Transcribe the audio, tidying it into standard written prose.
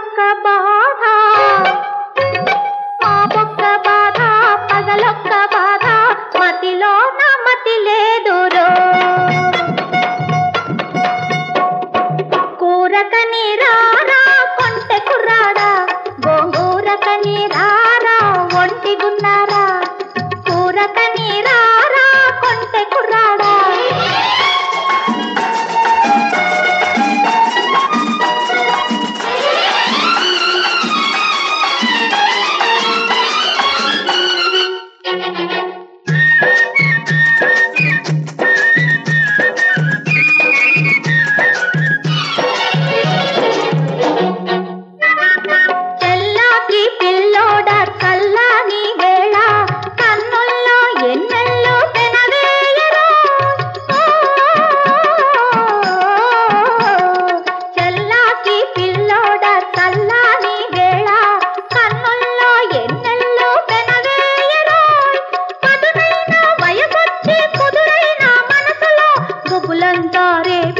పగలొక్క బాధ మా బొక్క బాధ పగలొక్క బాధ మతిలో నా మతి లేదురో కూరకని రారా కొంటె కుర్రాడా గోంగూరకని రారా ఒంటి గున్నారా కూరకని రారా కొంటె కుర్రాడా చెల్లాకి పిల్లోడ చల్లాని వేళ కన్నుల్లో ఎన్నెల్లో పెనవేయరా చెల్లాకి పిల్లోడ చల్లాని వేళ కన్నుల్లో ఎన్నెల్లో పెనవేయరా పదునైన వయసొచ్చి కుదురైన మనసులో గుబులంతా రే